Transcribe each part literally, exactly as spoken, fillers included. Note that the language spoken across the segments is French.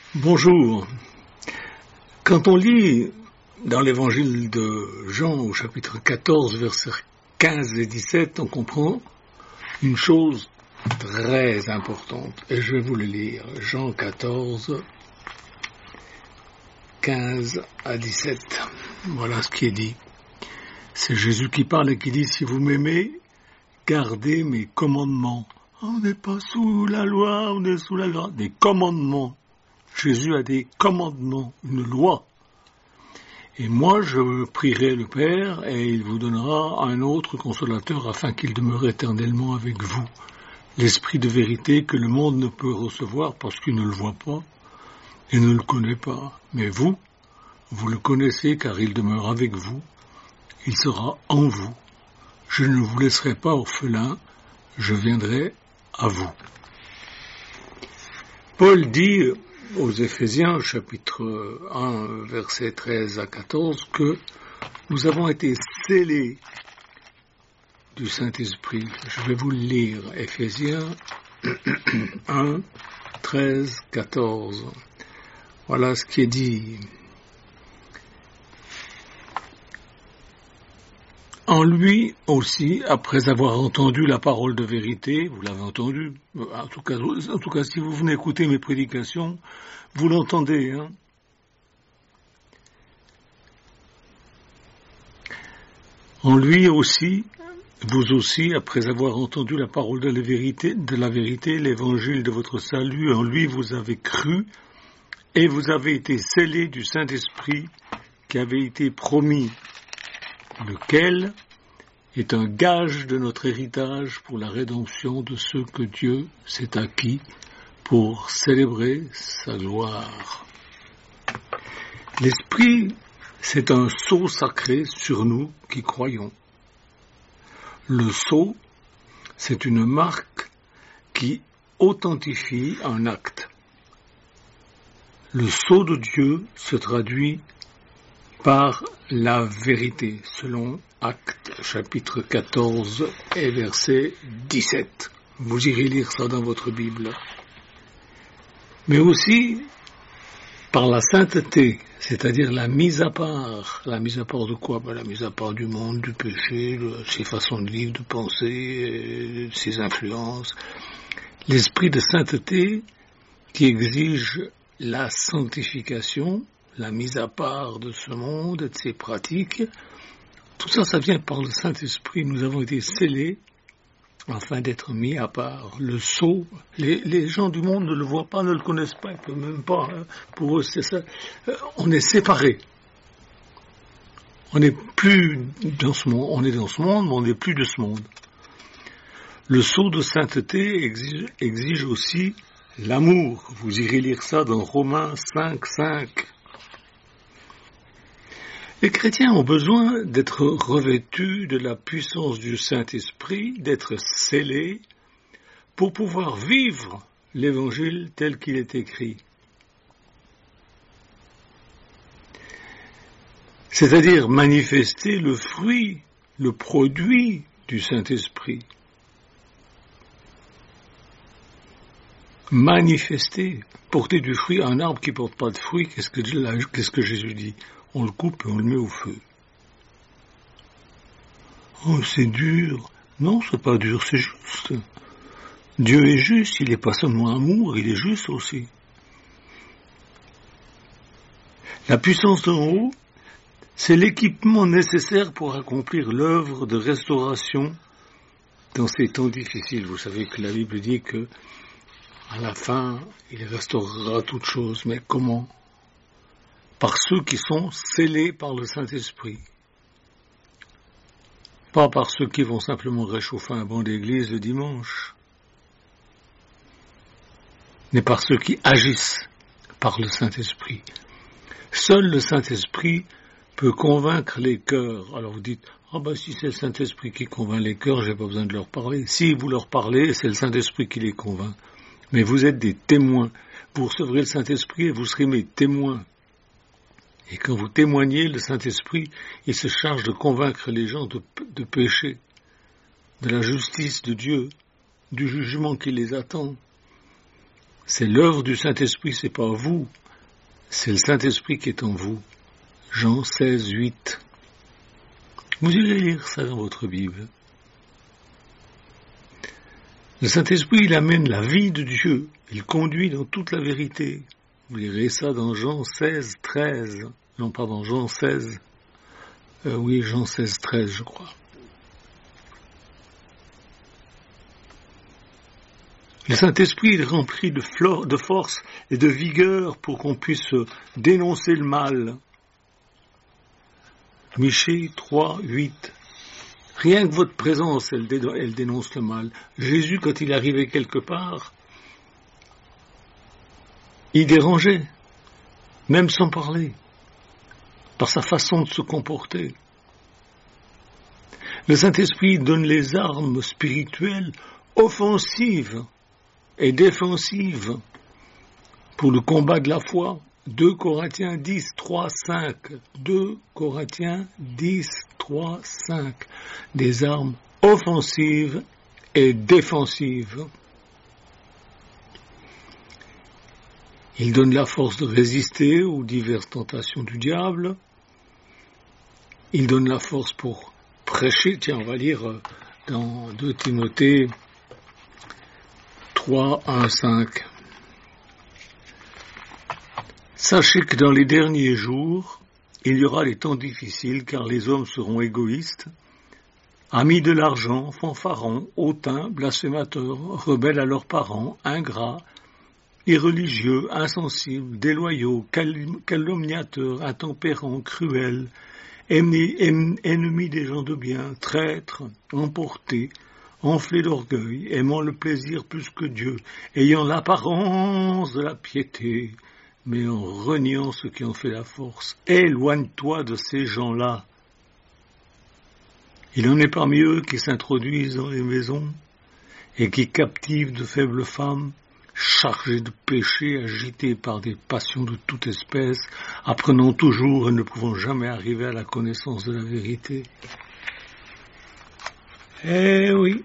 Bonjour. Quand on lit dans l'évangile de Jean au chapitre quatorze, versets quinze et dix-sept, on comprend une chose très importante. Et je vais vous le lire. Jean quatorze, quinze à dix-sept. Voilà ce qui est dit. C'est Jésus qui parle et qui dit « Si vous m'aimez, gardez mes commandements. » On n'est pas sous la loi, on est sous la grâce. Des commandements. Jésus a des commandements, une loi. Et moi, je prierai le Père, et il vous donnera un autre consolateur afin qu'il demeure éternellement avec vous. L'esprit de vérité que le monde ne peut recevoir parce qu'il ne le voit pas et ne le connaît pas. Mais vous, vous le connaissez car il demeure avec vous. Il sera en vous. Je ne vous laisserai pas orphelin, je viendrai à vous. Paul dit aux Éphésiens, chapitre un, versets treize à quatorze, que nous avons été scellés du Saint-Esprit. Je vais vous le lire, Éphésiens un, treize, quatorze. Voilà ce qui est dit. En lui aussi, après avoir entendu la parole de vérité, vous l'avez entendu, en tout cas, en tout cas si vous venez écouter mes prédications, vous l'entendez, hein. En lui aussi, vous aussi, après avoir entendu la parole de la vérité, de la vérité, l'évangile de votre salut, en lui vous avez cru, et vous avez été scellés du Saint-Esprit qui avait été promis, lequel est un gage de notre héritage pour la rédemption de ceux que Dieu s'est acquis pour célébrer sa gloire. L'Esprit, c'est un sceau sacré sur nous qui croyons. Le sceau, c'est une marque qui authentifie un acte. Le sceau de Dieu se traduit par la vérité, selon Actes, chapitre quatorze et verset dix-sept. Vous irez lire ça dans votre Bible. Mais aussi par la sainteté, c'est-à-dire la mise à part. La mise à part de quoi? Ben, la mise à part du monde, du péché, de ses façons de vivre, de penser, de ses influences. L'esprit de sainteté qui exige la sanctification, la mise à part de ce monde et de ses pratiques, tout ça, ça vient par le Saint-Esprit. Nous avons été scellés afin d'être mis à part. Le sceau, les, les gens du monde ne le voient pas, ne le connaissent pas, ils ne peuvent même pas. Hein. Pour eux, c'est ça. On est séparés. On n'est plus dans ce monde. On est dans ce monde, mais on n'est plus de ce monde. Le sceau de sainteté exige, exige aussi l'amour. Vous irez lire ça dans Romains cinq, cinq. Les chrétiens ont besoin d'être revêtus de la puissance du Saint-Esprit, d'être scellés pour pouvoir vivre l'Évangile tel qu'il est écrit. C'est-à-dire manifester le fruit, le produit du Saint-Esprit. Manifester, porter du fruit à un arbre qui ne porte pas de fruit, qu'est-ce que, qu'est-ce que Jésus dit? On le coupe et on le met au feu. Oh, c'est dur. Non, c'est pas dur, c'est juste. Dieu est juste, il n'est pas seulement amour, il est juste aussi. La puissance d'en haut, c'est l'équipement nécessaire pour accomplir l'œuvre de restauration dans ces temps difficiles. Vous savez que la Bible dit que à la fin, il restaurera toutes choses, mais comment? Par ceux qui sont scellés par le Saint-Esprit. Pas par ceux qui vont simplement réchauffer un banc d'église le dimanche, mais par ceux qui agissent par le Saint-Esprit. Seul le Saint-Esprit peut convaincre les cœurs. Alors vous dites, ah ben si c'est le Saint-Esprit qui convainc les cœurs, j'ai pas besoin de leur parler. Si vous leur parlez, c'est le Saint-Esprit qui les convainc. Mais vous êtes des témoins. Vous recevrez le Saint-Esprit et vous serez mes témoins. Et quand vous témoignez, le Saint-Esprit, il se charge de convaincre les gens de, de péché, de la justice de Dieu, du jugement qui les attend. C'est l'œuvre du Saint-Esprit, c'est pas vous, c'est le Saint-Esprit qui est en vous. Jean seize, huit. Vous irez lire ça dans votre Bible. Le Saint-Esprit, il amène la vie de Dieu, il conduit dans toute la vérité. Vous lirez ça dans Jean seize, treize. Non, pardon, Jean seize. Euh, oui, Jean seize, treize, je crois. Le Saint-Esprit est rempli de, flore, de force et de vigueur pour qu'on puisse dénoncer le mal. Michée trois, huit. Rien que votre présence, elle, dé, elle dénonce le mal. Jésus, quand il arrivait quelque part, il dérangeait, même sans parler, par sa façon de se comporter. Le Saint-Esprit donne les armes spirituelles offensives et défensives pour le combat de la foi. deux Corinthiens dix, trois, cinq. deux Corinthiens dix, trois, cinq. Des armes offensives et défensives. Il donne la force de résister aux diverses tentations du diable. Il donne la force pour prêcher. Tiens, on va lire dans deux Timothée trois, un, cinq. Sachez que dans les derniers jours, il y aura des temps difficiles, car les hommes seront égoïstes, amis de l'argent, fanfarons, hautains, blasphémateurs, rebelles à leurs parents, ingrats, irreligieux, insensibles, déloyaux, calomniateurs, intempérants, cruels, ennemis des gens de bien, traîtres, emportés, enflés d'orgueil, aimant le plaisir plus que Dieu, ayant l'apparence de la piété, mais en reniant ce qui en fait la force. Éloigne-toi de ces gens-là. Il en est parmi eux qui s'introduisent dans les maisons et qui captivent de faibles femmes, chargées de péchés, agitées par des passions de toute espèce, apprenant toujours et ne pouvant jamais arriver à la connaissance de la vérité. Eh oui.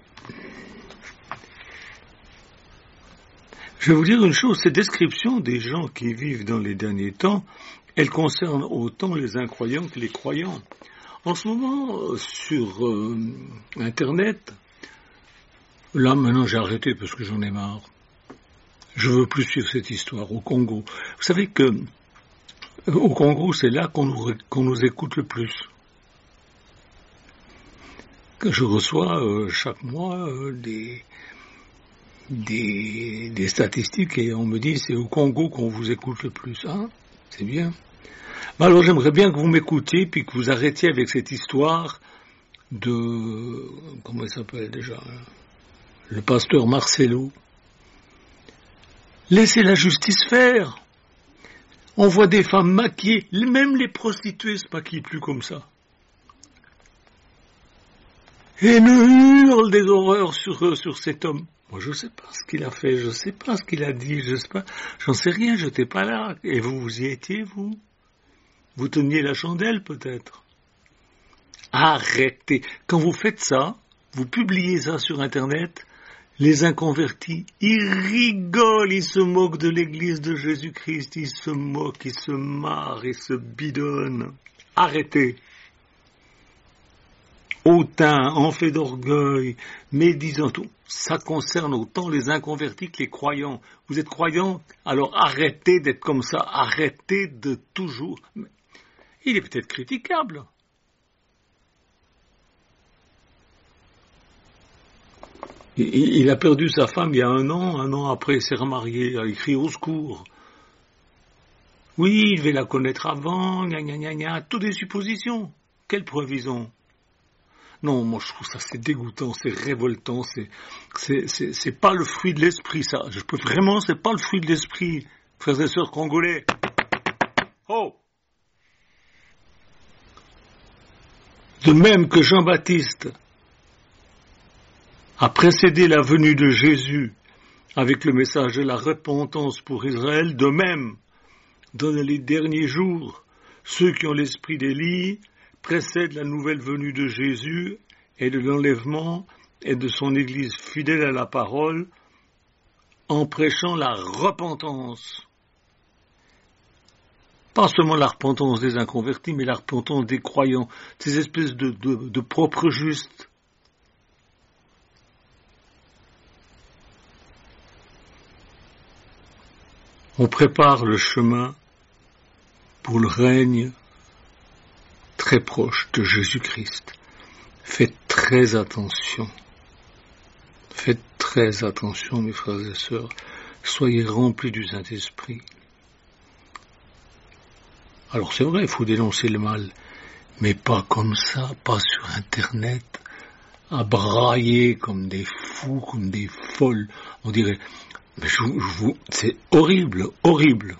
Je vais vous dire une chose, ces descriptions des gens qui vivent dans les derniers temps, elles concernent autant les incroyants que les croyants. En ce moment, sur euh, Internet, là maintenant j'ai arrêté parce que j'en ai marre. Je veux plus suivre cette histoire au Congo. Vous savez que au Congo, c'est là qu'on nous, qu'on nous écoute le plus. Que je reçois euh, chaque mois euh, des, des, des statistiques et on me dit c'est au Congo qu'on vous écoute le plus. Hein, c'est bien. Ben alors j'aimerais bien que vous m'écoutiez puis que vous arrêtiez avec cette histoire de... Comment il s'appelle déjà hein, le pasteur Marcelo. Laissez la justice faire. On voit des femmes maquillées, même les prostituées se maquillent plus comme ça. Et nous hurle des horreurs sur, sur cet homme. Moi, je ne sais pas ce qu'il a fait, je ne sais pas ce qu'il a dit, je sais pas, j'en sais rien, je n'étais pas là. Et vous, vous y étiez, vous? Vous teniez la chandelle, peut-être? Arrêtez. Quand vous faites ça, vous publiez ça sur Internet, les inconvertis, ils rigolent, ils se moquent de l'église de Jésus-Christ, ils se moquent, ils se marrent, ils se bidonnent. Arrêtez. Hautain, enflé d'orgueil, médisant tout. Ça concerne autant les inconvertis que les croyants. Vous êtes croyants, alors arrêtez d'être comme ça, arrêtez de toujours... Il est peut-être critiquable. Il a perdu sa femme il y a un an, un an après il s'est remarié, il a écrit au secours. Oui, il devait la connaître avant, gna gna gna gna, toutes des suppositions. Quelle preuve ils ont? Non, moi je trouve ça c'est dégoûtant, c'est révoltant, c'est, c'est, c'est, c'est pas le fruit de l'esprit ça. Je peux vraiment, c'est pas le fruit de l'esprit, frères et sœurs congolais. Oh! De même que Jean-Baptiste a précédé la venue de Jésus avec le message de la repentance pour Israël, de même, dans les derniers jours, ceux qui ont l'esprit d'Élie précèdent la nouvelle venue de Jésus et de l'enlèvement et de son Église fidèle à la parole, en prêchant la repentance. Pas seulement la repentance des inconvertis, mais la repentance des croyants, ces espèces de, de, de propres justes. On prépare le chemin pour le règne très proche de Jésus-Christ. Faites très attention. Faites très attention, mes frères et sœurs. Soyez remplis du Saint-Esprit. Alors c'est vrai, il faut dénoncer le mal, mais pas comme ça, pas sur Internet, à brailler comme des fous, comme des folles. On dirait, mais je, je vous, c'est horrible, horrible.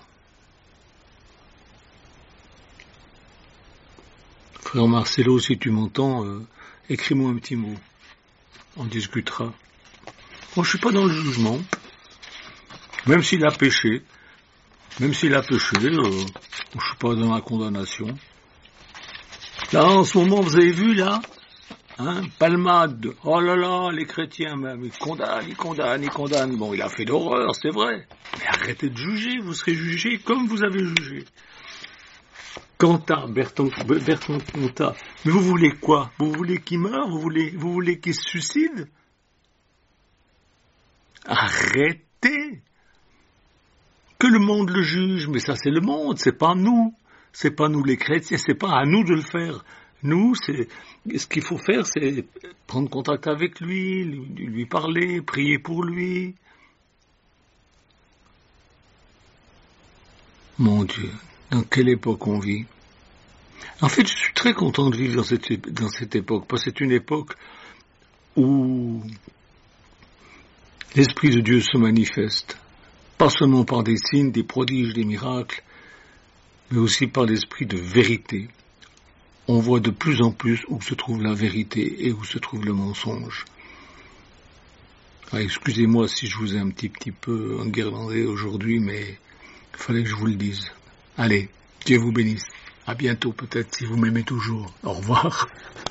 Frère Marcelo, si tu m'entends, euh, écris-moi un petit mot. On discutera. Moi, je suis pas dans le jugement. Même s'il a péché, même s'il a péché, euh, je suis pas dans la condamnation. Là, en ce moment, vous avez vu, là, hein, palmade. Oh là là, les chrétiens, même, ils condamnent, ils condamnent, ils condamnent. Bon, il a fait d'horreur, c'est vrai. Mais arrêtez de juger, vous serez jugés comme vous avez jugé. Cantat, Bertrand, Bertrand Cantat. Mais vous voulez quoi? Vous voulez qu'il meure? Vous voulez, vous voulez qu'il se suicide? Arrêtez! Que le monde le juge, mais ça c'est le monde, c'est pas nous. C'est pas nous les chrétiens, c'est pas à nous de le faire. Nous, c'est, ce qu'il faut faire, c'est prendre contact avec lui, lui, lui parler, prier pour lui. Mon Dieu, dans quelle époque on vit? En fait, je suis très content de vivre dans cette, dans cette époque, parce que c'est une époque où l'Esprit de Dieu se manifeste, pas seulement par des signes, des prodiges, des miracles, mais aussi par l'esprit de vérité. On voit de plus en plus où se trouve la vérité et où se trouve le mensonge. Ah, excusez-moi si je vous ai un petit, petit peu enguirlandé aujourd'hui, mais il fallait que je vous le dise. Allez, Dieu vous bénisse. À bientôt peut-être si vous m'aimez toujours. Au revoir.